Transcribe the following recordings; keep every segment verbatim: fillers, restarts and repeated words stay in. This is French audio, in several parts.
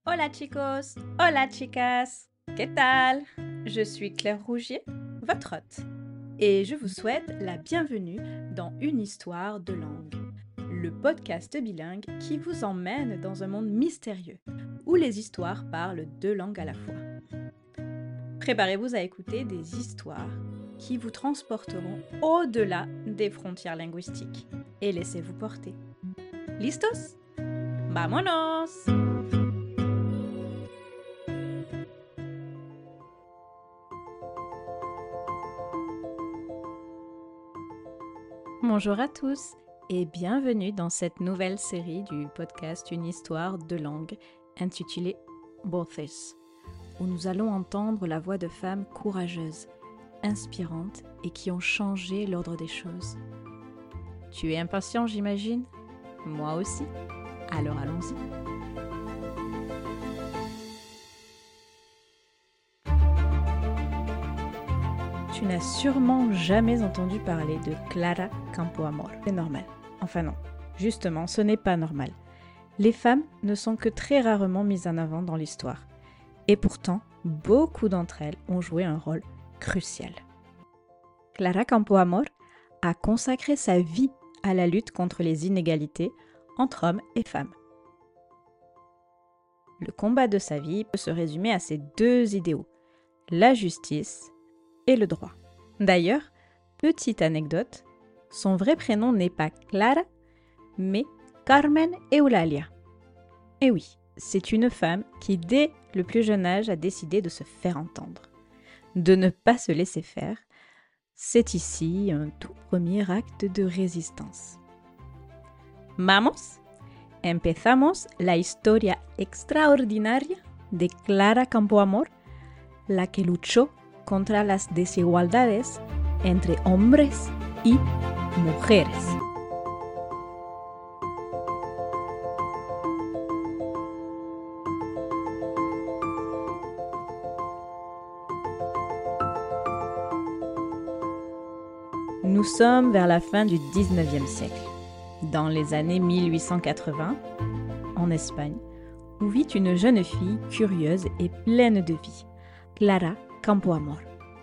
Hola chicos, hola chicas, ¿qué tal? Je suis Claire Rougier, votre hôte, et je vous souhaite la bienvenue dans Une histoire de langue, le podcast bilingue qui vous emmène dans un monde mystérieux, où les histoires parlent deux langues à la fois. Préparez-vous à écouter des histoires qui vous transporteront au-delà des frontières linguistiques, et laissez-vous porter. ¿Listos? ¡Vámonos! Bonjour à tous et bienvenue dans cette nouvelle série du podcast Une histoire de langue intitulée Voces, où nous allons entendre la voix de femmes courageuses, inspirantes et qui ont changé l'ordre des choses. Tu es impatient, j'imagine? Moi aussi. Alors allons-y. Tu n'as sûrement jamais entendu parler de Clara Campoamor. C'est normal. Enfin non, justement, ce n'est pas normal. Les femmes ne sont que très rarement mises en avant dans l'histoire. Et pourtant, beaucoup d'entre elles ont joué un rôle crucial. Clara Campoamor a consacré sa vie à la lutte contre les inégalités entre hommes et femmes. Le combat de sa vie peut se résumer à ces deux idéaux, la justice et le droit. D'ailleurs, petite anecdote, son vrai prénom n'est pas Clara, mais Carmen Eulalia. Et oui, c'est une femme qui, dès le plus jeune âge, a décidé de se faire entendre, de ne pas se laisser faire. C'est ici un tout premier acte de résistance. Vamos, empezamos la historia extraordinaria de Clara Campoamor, la que luchó contra las desigualdades entre hombres y mujeres. Nous sommes vers la fin du dix-neuvième siècle, dans les années mille huit cent quatre-vingts, en Espagne, où vit une jeune fille curieuse et pleine de vie, Clara Campoamor.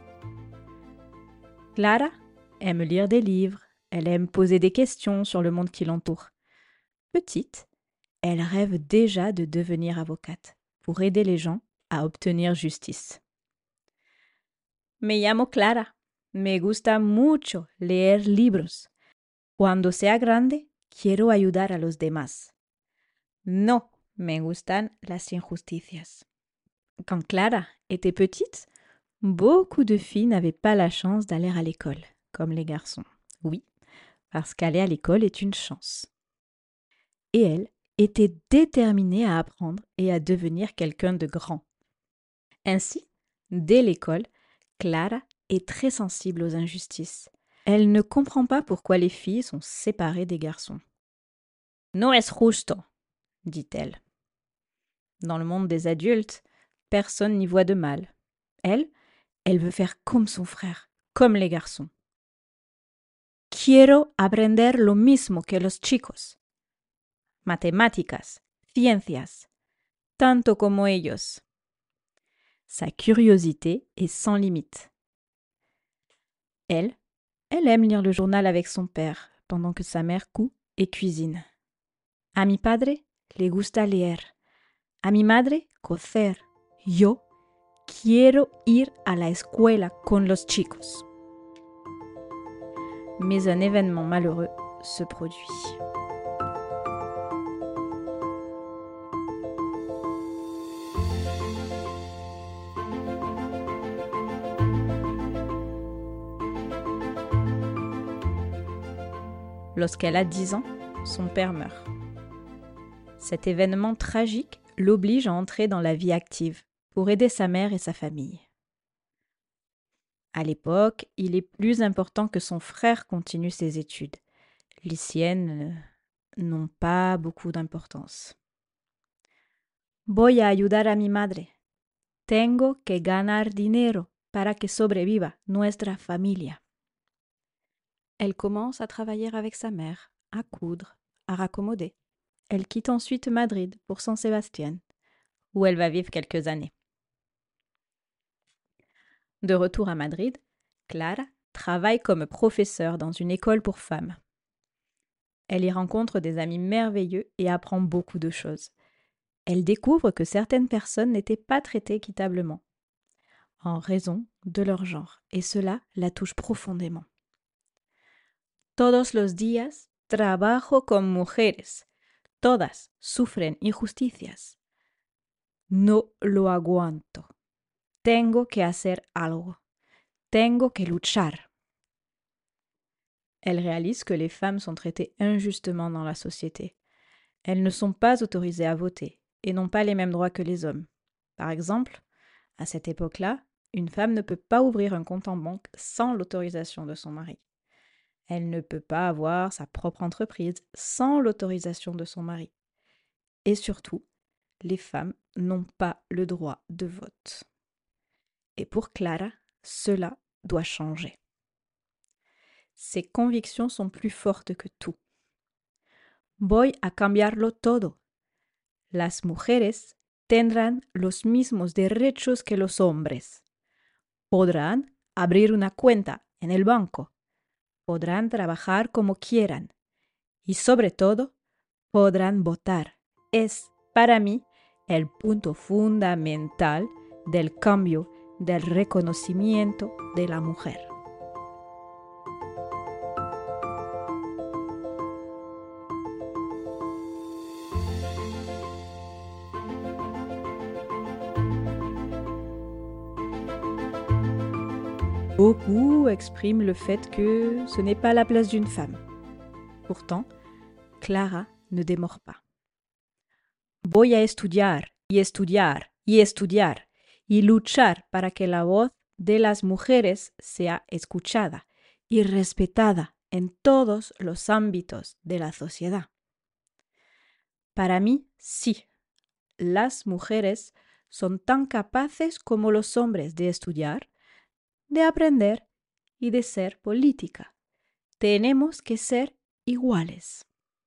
Clara aime lire des livres, elle aime poser des questions sur le monde qui l'entoure. Petite, elle rêve déjà de devenir avocate pour aider les gens à obtenir justice. Me llamo Clara. Me gusta mucho leer libros. Cuando sea grande, quiero ayudar a los demás. No me gustan las injusticias. Quand Clara était petite, beaucoup de filles n'avaient pas la chance d'aller à l'école, comme les garçons. Oui, parce qu'aller à l'école est une chance. Et elle était déterminée à apprendre et à devenir quelqu'un de grand. Ainsi, dès l'école, Clara est très sensible aux injustices. Elle ne comprend pas pourquoi les filles sont séparées des garçons. No es justo, dit-elle. Dans le monde des adultes, personne n'y voit de mal. Elle, elle veut faire comme son frère, comme les garçons. Quiero aprender lo mismo que los chicos. Matemáticas, ciencias, tanto como ellos. Sa curiosité est sans limite. Elle, elle aime lire le journal avec son père, pendant que sa mère coud et cuisine. A mi padre le gusta leer. A mi madre coser. Yo quiero ir a la escuela con los chicos. Mais un événement malheureux se produit. Lorsqu'elle a dix ans, son père meurt. Cet événement tragique l'oblige à entrer dans la vie active pour aider sa mère et sa famille. À l'époque, il est plus important que son frère continue ses études. Les siennes n'ont pas beaucoup d'importance. Voy a ayudar a mi madre. Tengo que ganar dinero para que sobreviva nuestra familia. Elle commence à travailler avec sa mère, à coudre, à raccommoder. Elle quitte ensuite Madrid pour San Sebastián, où elle va vivre quelques années. De retour à Madrid, Clara travaille comme professeure dans une école pour femmes. Elle y rencontre des amis merveilleux et apprend beaucoup de choses. Elle découvre que certaines personnes n'étaient pas traitées équitablement, en raison de leur genre, et cela la touche profondément. Todos los días trabajo con mujeres. Todas sufren injusticias. No lo aguanto. Tengo que hacer algo. Tengo que luchar. Elle réalise que les femmes sont traitées injustement dans la société. Elles ne sont pas autorisées à voter et n'ont pas les mêmes droits que les hommes. Par exemple, à cette époque-là, une femme ne peut pas ouvrir un compte en banque sans l'autorisation de son mari. Elle ne peut pas avoir sa propre entreprise sans l'autorisation de son mari. Et surtout, les femmes n'ont pas le droit de vote. Et pour Clara, cela doit changer. Ses convictions sont plus fortes que tout. Voy a cambiarlo todo. Las mujeres tendrán los mismos derechos que los hombres. Podrán abrir una cuenta en el banco. Podrán trabajar como quieran. Y sobre todo, podrán votar. Es, para mí, el punto fundamental del cambio, del reconocimiento de la mujer. Beaucoup expriment le fait que ce n'est pas la place d'une femme. Pourtant, Clara ne démord pas. Voy a estudiar y estudiar y estudiar y luchar para que la voz de las mujeres sea escuchada y respetada en todos los ámbitos de la sociedad. Para mí, sí, las mujeres son tan capaces como los hombres de estudiar, de aprender y de ser política. Tenemos que ser iguales.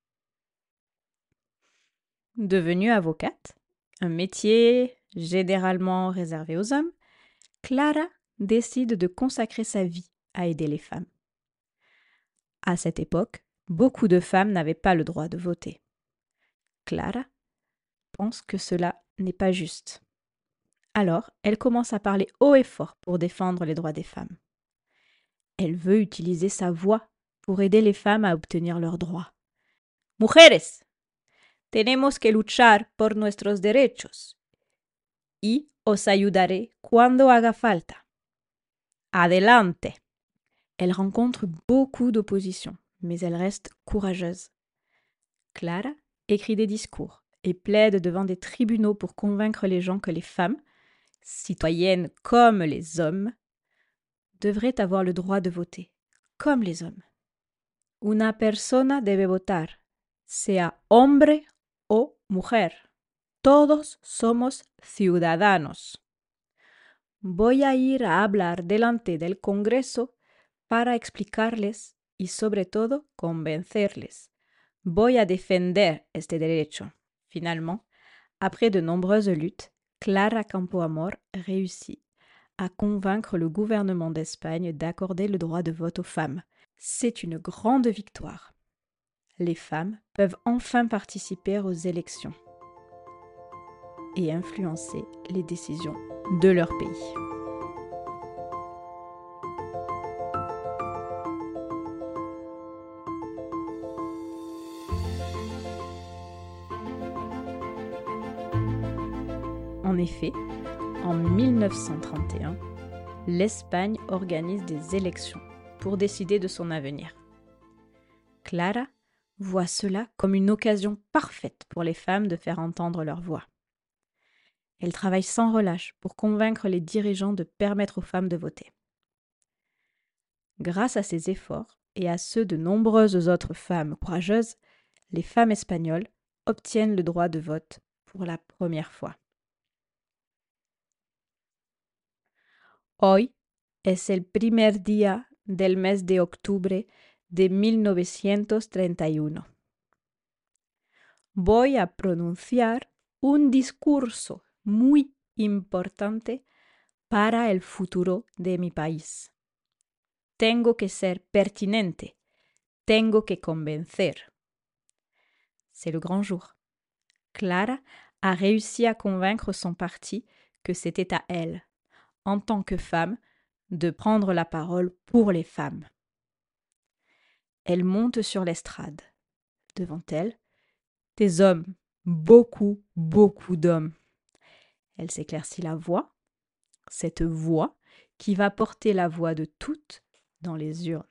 Devenue avocate, un métier généralement réservé aux hommes, Clara décide de consacrer sa vie à aider les femmes. À cette époque, beaucoup de femmes n'avaient pas le droit de voter. Clara pense que cela n'est pas juste. Alors, elle commence à parler haut et fort pour défendre les droits des femmes. Elle veut utiliser sa voix pour aider les femmes à obtenir leurs droits. Mujeres, tenemos que luchar por nuestros derechos y os ayudaré cuando haga falta. Adelante. Elle rencontre beaucoup d'opposition, mais elle reste courageuse. Clara écrit des discours et plaide devant des tribunaux pour convaincre les gens que les femmes, citoyennes comme les hommes, devraient avoir le droit de voter, comme les hommes. Una persona debe votar, sea hombre o mujer. Todos somos ciudadanos. Voy a ir a hablar delante del Congreso para explicarles y sobre todo convencerles. Voy a defender este derecho. Finalement, après de nombreuses luttes, Clara Campoamor réussit à convaincre le gouvernement d'Espagne d'accorder le droit de vote aux femmes. C'est une grande victoire. Les femmes peuvent enfin participer aux élections et influencer les décisions de leur pays. En effet, en mille neuf cent trente et un, l'Espagne organise des élections pour décider de son avenir. Clara voit cela comme une occasion parfaite pour les femmes de faire entendre leur voix. Elle travaille sans relâche pour convaincre les dirigeants de permettre aux femmes de voter. Grâce à ses efforts et à ceux de nombreuses autres femmes courageuses, les femmes espagnoles obtiennent le droit de vote pour la première fois. Hoy es el primer día del mes de octubre de mil novecientos treinta y uno. Voy a pronunciar un discurso muy importante para el futuro de mi país. Tengo que ser pertinente. Tengo que convencer. C'est le grand jour. Clara a réussi à convaincre son parti que c'était à elle, en tant que femme, de prendre la parole pour les femmes. Elle monte sur l'estrade. Devant elle, des hommes, beaucoup, beaucoup d'hommes. Elle s'éclaircit la voix, cette voix qui va porter la voix de toutes dans les urnes.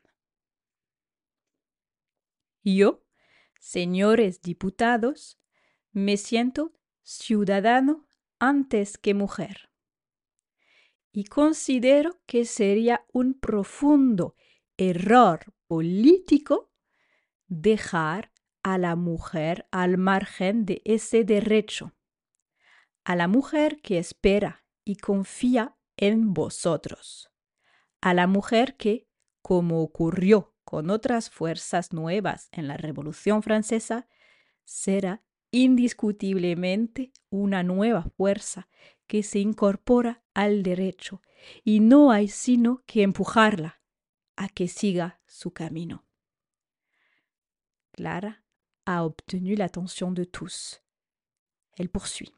Yo, señores diputados, me siento ciudadano antes que mujer. Y considero que sería un profundo error político dejar a la mujer al margen de ese derecho, a la mujer que espera y confía en vosotros, a la mujer que, como ocurrió con otras fuerzas nuevas en la Revolución Francesa, será indiscutiblemente una nueva fuerza que se incorpora al derecho y no hay sino que empujarla a que siga su camino. Clara a obtenu l'attention de tous. Elle poursuit.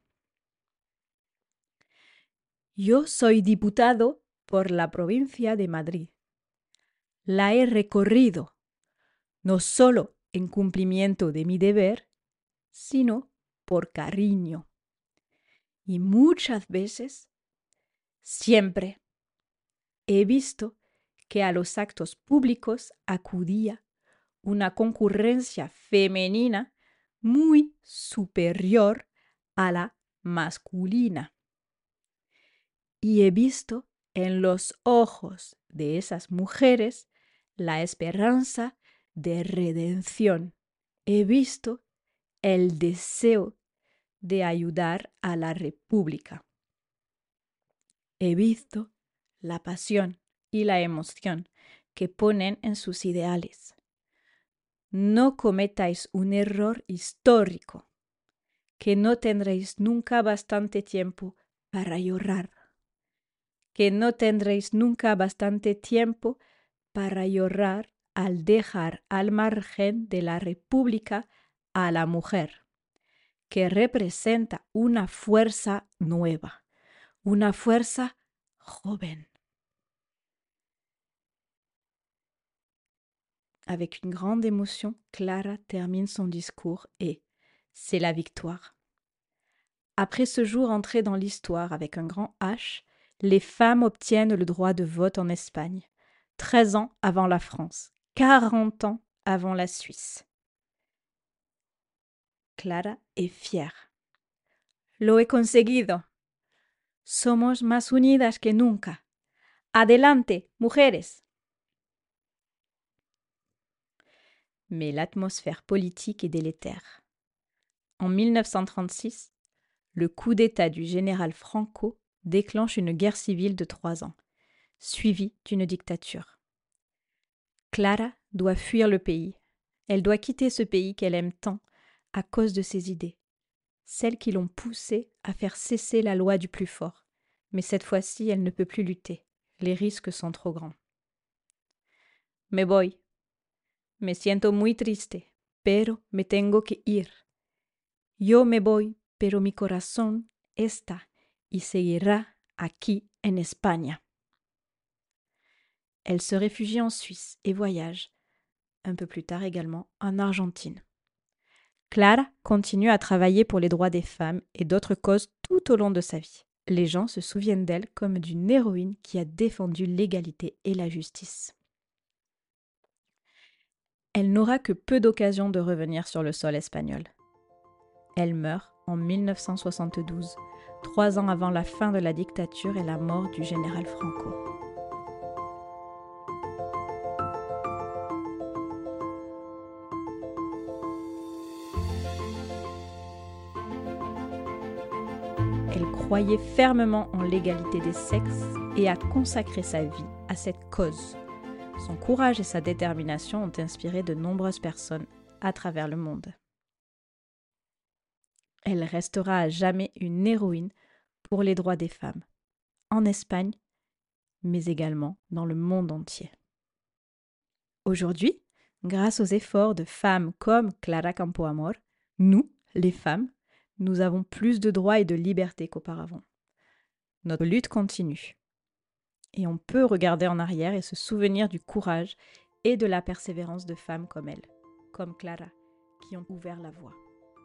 Yo soy diputado por la provincia de Madrid. La he recorrido, no solo en cumplimiento de mi deber, sino por cariño. Y muchas veces, siempre, he visto que a los actos públicos acudía una concurrencia femenina muy superior a la masculina. Y he visto en los ojos de esas mujeres la esperanza de redención. He visto el deseo de ayudar a la República. He visto la pasión y la emoción que ponen en sus ideales. No cometáis un error histórico, que no tendréis nunca bastante tiempo para llorar, que no tendréis nunca bastante tiempo para llorar al dejar al margen de la República a la mujer, que representa una fuerza nueva, una fuerza joven. Avec une grande émotion, Clara termine son discours et c'est la victoire. Après ce jour entré dans l'histoire avec un grand H, les femmes obtiennent le droit de vote en Espagne, treize ans avant la France, quarante ans avant la Suisse. Clara est fière. Lo he conseguido. Somos más unidas que nunca. Adelante, mujeres. Mais l'atmosphère politique est délétère. En mille neuf cent trente-six, le coup d'État du général Franco déclenche une guerre civile de trois ans, suivie d'une dictature. Clara doit fuir le pays. Elle doit quitter ce pays qu'elle aime tant à cause de ses idées, celles qui l'ont poussée à faire cesser la loi du plus fort. Mais cette fois-ci, elle ne peut plus lutter. Les risques sont trop grands. Me voy. Me siento muy triste, pero me tengo que ir. Yo me voy, pero mi corazón está y seguirá aquí en España. Elle se réfugie en Suisse et voyage, un peu plus tard également, en Argentine. Clara continue à travailler pour les droits des femmes et d'autres causes tout au long de sa vie. Les gens se souviennent d'elle comme d'une héroïne qui a défendu l'égalité et la justice. Elle n'aura que peu d'occasions de revenir sur le sol espagnol. Elle meurt en mille neuf cent soixante-douze, trois ans avant la fin de la dictature et la mort du général Franco. Elle croyait fermement en l'égalité des sexes et a consacré sa vie à cette cause. Son courage et sa détermination ont inspiré de nombreuses personnes à travers le monde. Elle restera à jamais une héroïne pour les droits des femmes, en Espagne, mais également dans le monde entier. Aujourd'hui, grâce aux efforts de femmes comme Clara Campoamor, nous, les femmes, nous avons plus de droits et de libertés qu'auparavant. Notre lutte continue. Et on peut regarder en arrière et se souvenir du courage et de la persévérance de femmes comme elle, comme Clara, qui ont ouvert la voie.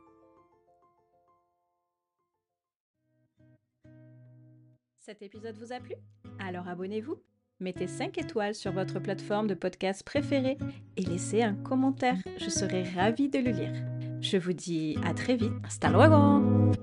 Cet épisode vous a plu? Alors abonnez-vous, mettez cinq étoiles sur votre plateforme de podcast préférée et laissez un commentaire, je serai ravie de le lire. Je vous dis à très vite, hasta luego!